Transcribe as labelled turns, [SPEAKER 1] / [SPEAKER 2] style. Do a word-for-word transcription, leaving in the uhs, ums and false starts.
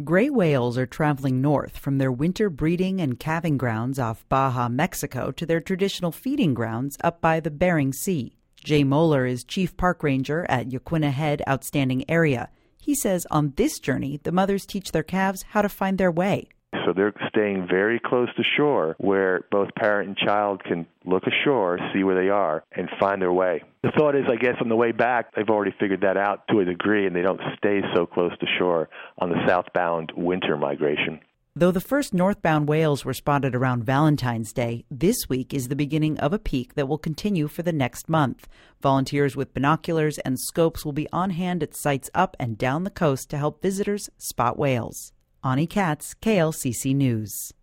[SPEAKER 1] Gray whales are traveling north from their winter breeding and calving grounds off Baja, Mexico, to their traditional feeding grounds up by the Bering Sea. Jay Moeller is chief park ranger at Yaquina Head Outstanding Area. He says on this journey, the mothers teach their calves how to find their way.
[SPEAKER 2] So they're staying very close to shore where both parent and child can look ashore, see where they are, and find their way. The thought is, I guess, on the way back, they've already figured that out to a degree, and they don't stay so close to shore on the southbound winter migration.
[SPEAKER 1] Though the first northbound whales were spotted around Valentine's Day, this week is the beginning of a peak that will continue for the next month. Volunteers with binoculars and scopes will be on hand at sites up and down the coast to help visitors spot whales. Ani Katz, K L C C News.